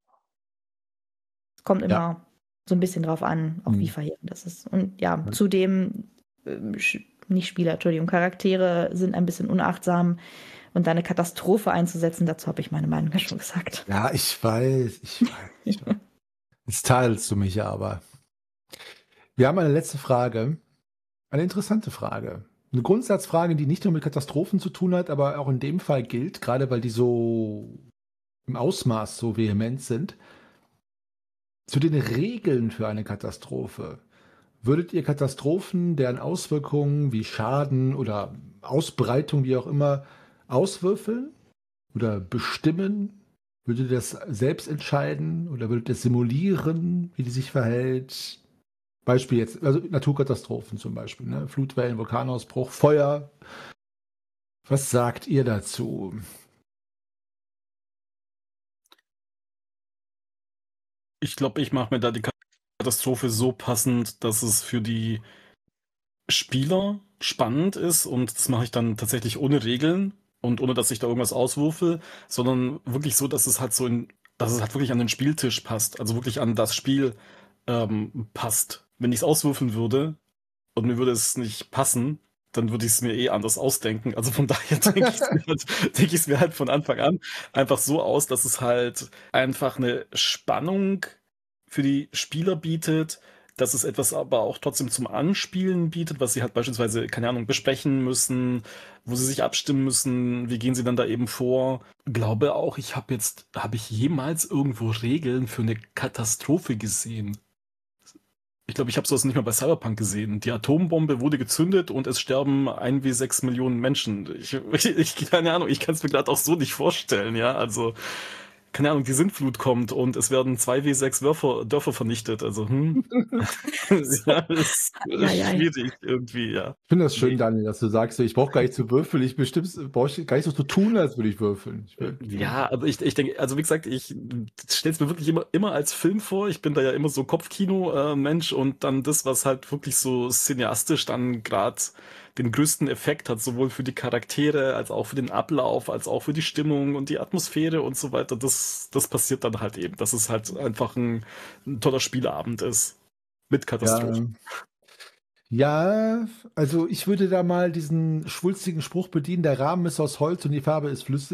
Es kommt immer ja. so ein bisschen drauf an, auch mhm. wie verheerend das ist. Und ja, mhm. zudem, äh, nicht Spieler, Entschuldigung, Charaktere sind ein bisschen unachtsam. Und da eine Katastrophe einzusetzen, dazu habe ich meine Meinung ja schon gesagt. Ja, ich weiß, ich weiß. Ich weiß. Jetzt teilst du mich ja aber. Wir haben eine letzte Frage. Eine interessante Frage. Eine Grundsatzfrage, die nicht nur mit Katastrophen zu tun hat, aber auch in dem Fall gilt, gerade weil die so im Ausmaß so vehement sind. Zu den Regeln für eine Katastrophe. Würdet ihr Katastrophen, deren Auswirkungen wie Schaden oder Ausbreitung, wie auch immer, auswürfeln oder bestimmen? Würdet ihr das selbst entscheiden oder würdet ihr simulieren, wie die sich verhält? Beispiel jetzt, also Naturkatastrophen zum Beispiel, ne? Flutwellen, Vulkanausbruch, Feuer. Was sagt ihr dazu? Ich glaube, ich mache mir da die Katastrophe so passend, dass es für die Spieler spannend ist und das mache ich dann tatsächlich ohne Regeln und ohne, dass ich da irgendwas auswürfel, sondern wirklich so, dass es halt so in, dass es halt wirklich an den Spieltisch passt, also wirklich an das Spiel ähm, passt. Wenn ich es auswürfeln würde und mir würde es nicht passen, dann würde ich es mir eh anders ausdenken. Also von daher denke ich es mir, halt, denk ich's mir halt von Anfang an einfach so aus, dass es halt einfach eine Spannung für die Spieler bietet, dass es etwas aber auch trotzdem zum Anspielen bietet, was sie halt beispielsweise, keine Ahnung, besprechen müssen, wo sie sich abstimmen müssen, wie gehen sie dann da eben vor. Glaube auch, ich habe jetzt, habe ich jemals irgendwo Regeln für eine Katastrophe gesehen? Ich glaube, ich habe sowas nicht mal bei Cyberpunk gesehen. Die Atombombe wurde gezündet und es sterben ein wie sechs Millionen Menschen. Ich, ich, ich keine Ahnung, ich kann es mir gerade auch so nicht vorstellen, ja, also keine Ahnung, die Sintflut kommt und es werden zwei wie sechs Dörfer, Dörfer vernichtet. Also, hm. ja, das ist schwierig irgendwie, ja. Ich finde das schön, Daniel, dass du sagst, ich brauche gar nicht zu würfeln. Ich bestimmt brauche gar nicht so zu tun, als würde ich würfeln. Ich will, ja, aber ich, ich denke, also wie gesagt, ich stelle es mir wirklich immer, immer als Film vor. Ich bin da ja immer so Kopfkino-Mensch äh, und dann das, was halt wirklich so cineastisch dann gerade den größten Effekt hat, sowohl für die Charaktere, als auch für den Ablauf, als auch für die Stimmung und die Atmosphäre und so weiter. Das, das passiert dann halt eben, dass es halt einfach ein, ein toller Spielabend ist. Mit Katastrophen. Ja. ja, also ich würde da mal diesen schwulstigen Spruch bedienen, der Rahmen ist aus Holz und die Farbe ist flüssig.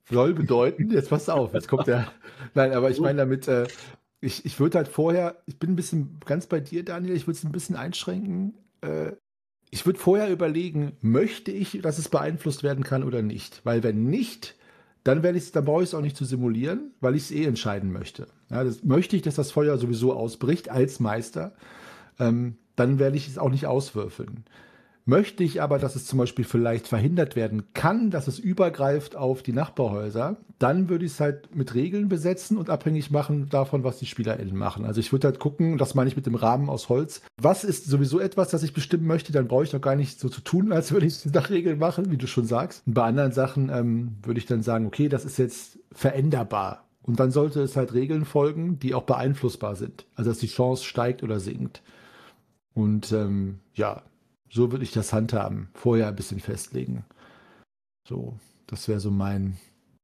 soll bedeuten, jetzt pass auf, jetzt kommt der, nein, aber ich meine damit, äh, ich, ich würde halt vorher, ich bin ein bisschen ganz bei dir, Daniel, ich würde es ein bisschen einschränken. Äh, ich würde vorher überlegen, möchte ich, dass es beeinflusst werden kann oder nicht? Weil wenn nicht, dann werde ich dann brauche ich es auch nicht zu simulieren, weil ich es eh entscheiden möchte. Ja, das möchte ich, dass das Feuer sowieso ausbricht als Meister, ähm, dann werde ich es auch nicht auswürfeln. Möchte ich aber, dass es zum Beispiel vielleicht verhindert werden kann, dass es übergreift auf die Nachbarhäuser, dann würde ich es halt mit Regeln besetzen und abhängig machen davon, was die SpielerInnen machen. Also ich würde halt gucken, das meine ich mit dem Rahmen aus Holz, was ist sowieso etwas, das ich bestimmen möchte, dann brauche ich doch gar nicht so zu tun, als würde ich es nach Regeln machen, wie du schon sagst. Und bei anderen Sachen ähm, würde ich dann sagen, okay, das ist jetzt veränderbar. Und dann sollte es halt Regeln folgen, die auch beeinflussbar sind. Also dass die Chance steigt oder sinkt. Und ähm, ja, so würde ich das handhaben. Vorher ein bisschen festlegen. So, das wäre so mein,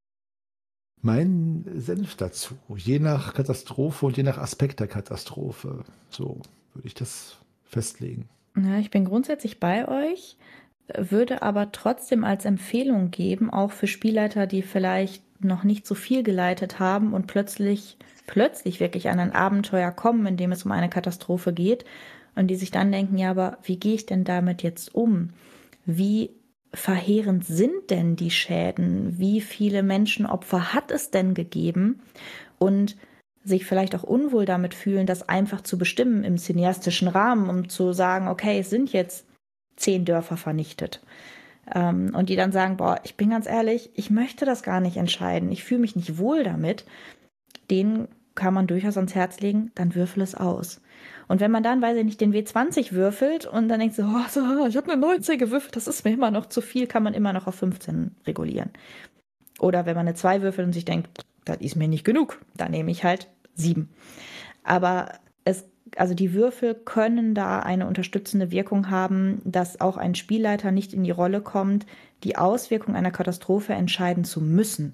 mein Senf dazu. Je nach Katastrophe und je nach Aspekt der Katastrophe. So würde ich das festlegen. Ja, ich bin grundsätzlich bei euch, würde aber trotzdem als Empfehlung geben, auch für Spielleiter, die vielleicht noch nicht so viel geleitet haben und plötzlich, plötzlich wirklich an ein Abenteuer kommen, in dem es um eine Katastrophe geht, und die sich dann denken, ja, aber wie gehe ich denn damit jetzt um? Wie verheerend sind denn die Schäden? Wie viele Menschenopfer hat es denn gegeben? Und sich vielleicht auch unwohl damit fühlen, das einfach zu bestimmen im cineastischen Rahmen, um zu sagen, okay, es sind jetzt zehn Dörfer vernichtet. Ähm, und die dann sagen, boah, ich bin ganz ehrlich, ich möchte das gar nicht entscheiden. Ich fühle mich nicht wohl damit. Denen kann man durchaus ans Herz legen, dann würfel es aus. Und wenn man dann, weiß ich nicht, den W zwanzig würfelt und dann denkt so, oh, so ich habe eine neunzehn gewürfelt, das ist mir immer noch zu viel, kann man immer noch auf fünfzehn regulieren. Oder wenn man eine zwei würfelt und sich denkt, das ist mir nicht genug, dann nehme ich halt sieben. Aber es, also die Würfel können da eine unterstützende Wirkung haben, dass auch ein Spielleiter nicht in die Rolle kommt, die Auswirkung einer Katastrophe entscheiden zu müssen.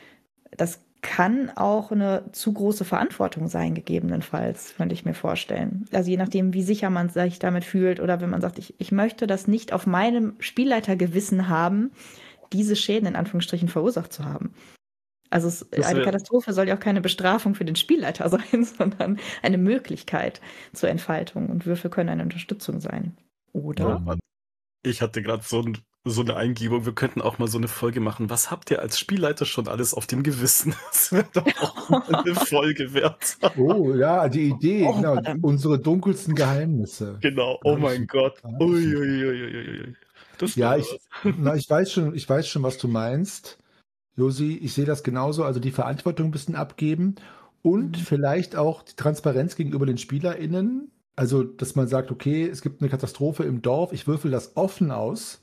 Das kann auch eine zu große Verantwortung sein, gegebenenfalls, könnte ich mir vorstellen. Also je nachdem, wie sicher man sich damit fühlt oder wenn man sagt, ich, ich möchte das nicht auf meinem Spielleitergewissen haben, diese Schäden in Anführungsstrichen verursacht zu haben. Also es, eine Katastrophe soll ja auch keine Bestrafung für den Spielleiter sein, sondern eine Möglichkeit zur Entfaltung. Und Würfel können eine Unterstützung sein. Oder? Oh Mann. Ich hatte gerade so, ein, so eine Eingebung, wir könnten auch mal so eine Folge machen. Was habt ihr als Spielleiter schon alles auf dem Gewissen? Das wäre doch auch eine Folge wert. Oh ja, die Idee, Oh, genau, verdammt. unsere dunkelsten Geheimnisse. Genau, oh mein Gott. Uiuiuiui. Das Ja, wäre ich, was. na, ich weiß schon, ich weiß schon, was du meinst. Josi, ich sehe das genauso, also die Verantwortung ein bisschen abgeben und Mhm. vielleicht auch die Transparenz gegenüber den SpielerInnen. Also, dass man sagt, okay, es gibt eine Katastrophe im Dorf, ich würfel das offen aus,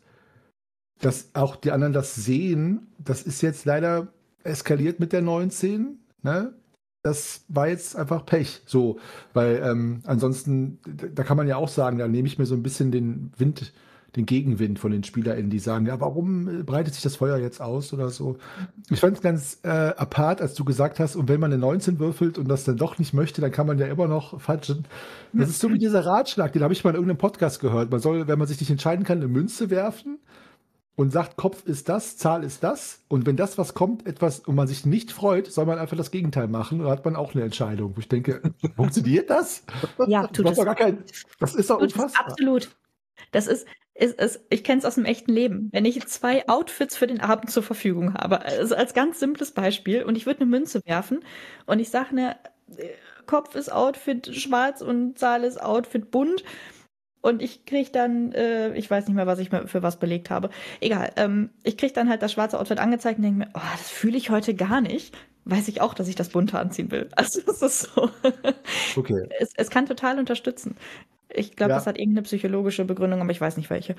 dass auch die anderen das sehen. Das ist jetzt leider eskaliert mit der neunzehn, ne? Das war jetzt einfach Pech, so, weil ähm, ansonsten, d- da kann man ja auch sagen, da nehme ich mir so ein bisschen den Wind, den Gegenwind von den SpielerInnen, die sagen, ja, warum äh, breitet sich das Feuer jetzt aus oder so. Ich fand es ganz äh, apart, als du gesagt hast, und wenn man eine neunzehn würfelt und das dann doch nicht möchte, dann kann man ja immer noch fatschen. Das ist so wie dieser Ratschlag, den habe ich mal in irgendeinem Podcast gehört. Man soll, wenn man sich nicht entscheiden kann, eine Münze werfen und sagt, Kopf ist das, Zahl ist das. Und wenn das, was kommt, etwas und man sich nicht freut, soll man einfach das Gegenteil machen. Und dann hat man auch eine Entscheidung. Wo ich denke, funktioniert das? Ja, Das tut macht es. doch gar kein, das ist doch Tut es unfassbar. absolut. Das ist, ist, ist ich kenne es aus dem echten Leben. Wenn ich zwei Outfits für den Abend zur Verfügung habe, also als ganz simples Beispiel, und ich würde eine Münze werfen und ich sage, ne, Kopf ist Outfit schwarz und Zahl ist Outfit bunt. Und ich kriege dann, äh, ich weiß nicht mehr, was ich mir für was belegt habe. Egal, ähm, ich kriege dann halt das schwarze Outfit angezeigt und denke mir, oh, das fühle ich heute gar nicht. Weiß ich auch, dass ich das bunte anziehen will. Also das ist so. Okay. Es, es kann total unterstützen. Ich glaube, Ja. das hat irgendeine psychologische Begründung, aber ich weiß nicht welche.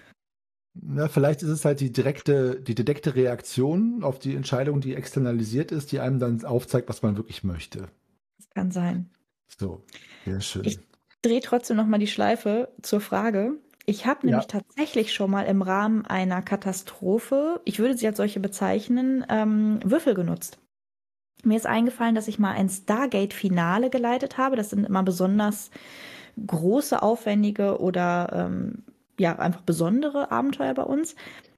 Na, vielleicht ist es halt die direkte, die direkte Reaktion auf die Entscheidung, die externalisiert ist, die einem dann aufzeigt, was man wirklich möchte. Das kann sein. So, sehr schön. Ich drehe trotzdem noch mal die Schleife zur Frage. Ich habe Ja. nämlich tatsächlich schon mal im Rahmen einer Katastrophe, ich würde sie als solche bezeichnen, ähm, Würfel genutzt. Mir ist eingefallen, dass ich mal ein Stargate-Finale geleitet habe. Das sind immer besonders große, aufwendige oder ähm, ja, einfach besondere Abenteuer bei uns.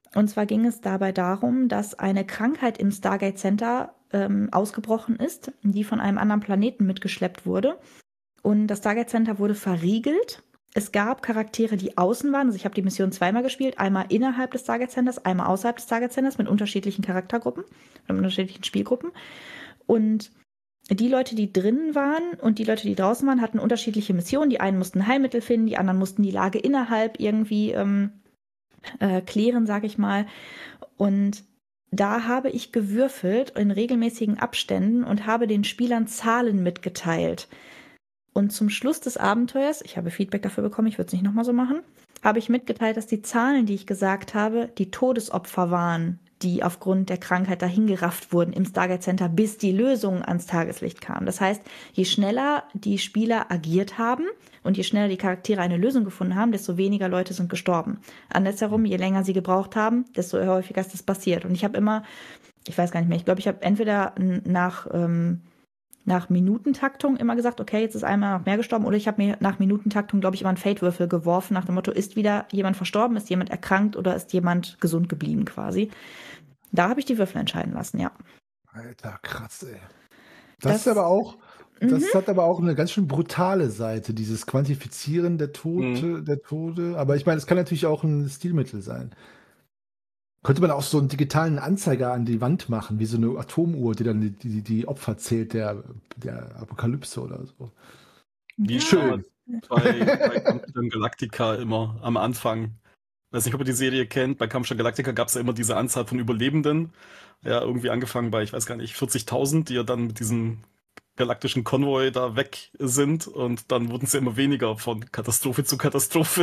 Und zwar ging es dabei darum, dass eine Krankheit im Stargate Center ähm, ausgebrochen ist, die von einem anderen Planeten mitgeschleppt wurde. Und das Stargate Center wurde verriegelt. Es gab Charaktere, die außen waren. Also ich habe die Mission zweimal gespielt. Einmal innerhalb des Stargate Centers, einmal außerhalb des Stargate Centers mit unterschiedlichen Charaktergruppen, mit unterschiedlichen Spielgruppen. Und die Leute, die drinnen waren und die Leute, die draußen waren, hatten unterschiedliche Missionen. Die einen mussten Heilmittel finden, die anderen mussten die Lage innerhalb irgendwie ähm, äh, klären, sage ich mal. Und da habe ich gewürfelt in regelmäßigen Abständen und habe den Spielern Zahlen mitgeteilt. Und zum Schluss des Abenteuers, ich habe Feedback dafür bekommen, ich würde es nicht nochmal so machen, habe ich mitgeteilt, dass die Zahlen, die ich gesagt habe, die Todesopfer waren, die aufgrund der Krankheit dahingerafft wurden im Stargate Center, bis die Lösung ans Tageslicht kam. Das heißt, je schneller die Spieler agiert haben und je schneller die Charaktere eine Lösung gefunden haben, desto weniger Leute sind gestorben. Andersherum, je länger sie gebraucht haben, desto häufiger ist das passiert. Und ich habe immer, ich weiß gar nicht mehr, ich glaube, ich habe entweder nach, ähm, nach Minutentaktung immer gesagt, okay, jetzt ist einmal noch mehr gestorben, oder ich habe mir nach Minutentaktung, glaube ich, immer einen Fate-Würfel geworfen, nach dem Motto, ist wieder jemand verstorben, ist jemand erkrankt oder ist jemand gesund geblieben quasi. Da habe ich die Würfel entscheiden lassen, ja. Alter, krass, ey. Das, das ist aber auch, das mhm. hat aber auch eine ganz schön brutale Seite, dieses Quantifizieren der Tote, Mhm. der Tode. Aber ich meine, es kann natürlich auch ein Stilmittel sein. Könnte man auch so einen digitalen Anzeiger an die Wand machen, wie so eine Atomuhr, die dann die, die, die Opfer zählt der, der Apokalypse oder so. Wie Ja. schön. Bei, bei Kampfstation Galactica immer am Anfang. Ich weiß nicht, ob ihr die Serie kennt. Bei Kampfstation Galactica gab es ja immer diese Anzahl von Überlebenden. Ja, irgendwie angefangen bei, ich weiß gar nicht, vierzigtausend, die ja dann mit diesem galaktischen Konvoi da weg sind. Und dann wurden es ja immer weniger von Katastrophe zu Katastrophe.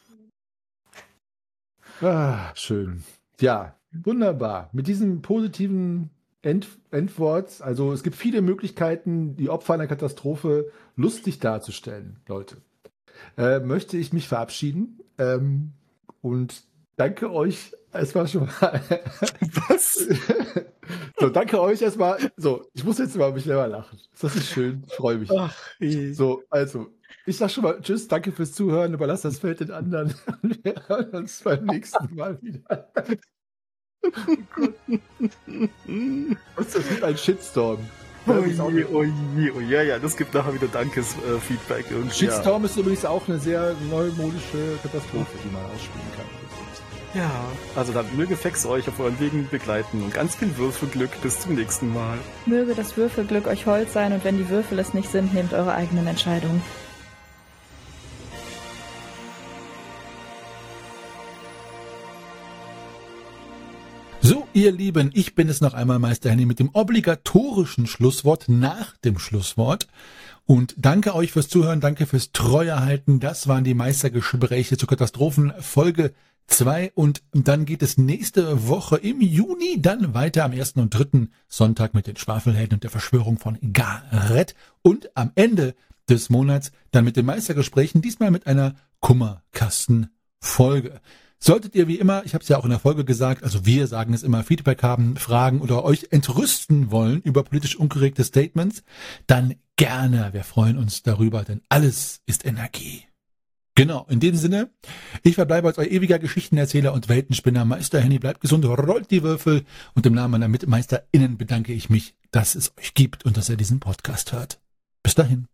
Ah, schön. Ja, wunderbar. Mit diesem positiven End Endwort, also es gibt viele Möglichkeiten, die Opfer einer Katastrophe lustig darzustellen, Leute. Äh, möchte ich mich verabschieden ähm, und danke euch erstmal schon mal. Was? So, danke euch erstmal. So, ich muss jetzt mal mich selber lachen. Das ist schön, ich freue mich. Ach, je. So, also, ich sag schon mal Tschüss, danke fürs Zuhören, überlasst das Feld den anderen. Wir hören uns beim nächsten Mal wieder. Was ist das mit ein Shitstorm? Oh je, oh je, oh ja, ja, das gibt nachher wieder Dankes-Feedback. Äh, Shitstorm ja. ist übrigens auch eine sehr neumodische Katastrophe, die man ausspielen kann. Ja, also dann möge Fex euch auf euren Wegen begleiten und ganz viel Würfelglück. Bis zum nächsten Mal. Möge das Würfelglück euch hold sein und wenn die Würfel es nicht sind, nehmt eure eigenen Entscheidungen. So, ihr Lieben, ich bin es noch einmal, Meister Henny, mit dem obligatorischen Schlusswort nach dem Schlusswort. Und danke euch fürs Zuhören, danke fürs Treuehalten. Das waren die Meistergespräche zur Katastrophen Folge zwei. Und dann geht es nächste Woche im Juni dann weiter am ersten und dritten Sonntag mit den Schwafelhelden und der Verschwörung von Gareth. Und am Ende des Monats dann mit den Meistergesprächen, diesmal mit einer Kummerkasten-Folge. Solltet ihr wie immer, ich habe es ja auch in der Folge gesagt, also wir sagen es immer, Feedback haben, Fragen oder euch entrüsten wollen über politisch unkorrekte Statements, dann gerne. Wir freuen uns darüber, denn alles ist Energie. Genau, in dem Sinne, ich verbleibe als euer ewiger Geschichtenerzähler und Weltenspinner. Meister Henny, bleibt gesund, rollt die Würfel und im Namen meiner MitmeisterInnen bedanke ich mich, dass es euch gibt und dass ihr diesen Podcast hört. Bis dahin.